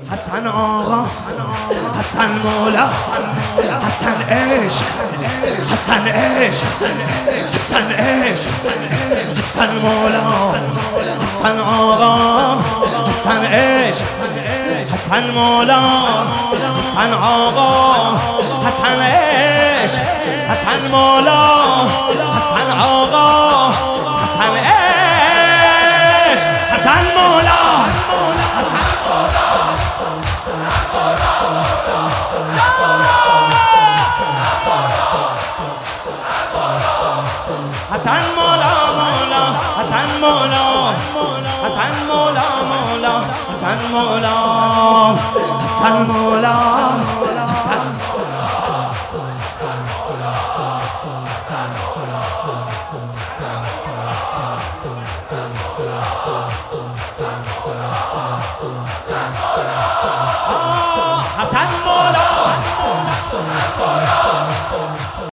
حسن آقا، حسن مولا، حسن عشق، حسن عشق، حسن عشق، حسن مولا، حسن آقا، حسن عشق، حسن مولا، حسن آقا، حسن عشق، حسن مولا، حسن آقا، حسن عشق، حسن مولا، حسن مولا مولا، حسن مولا، حسن مولا مولا، حسن مولا، حسن مولا، حسن حسن مولا،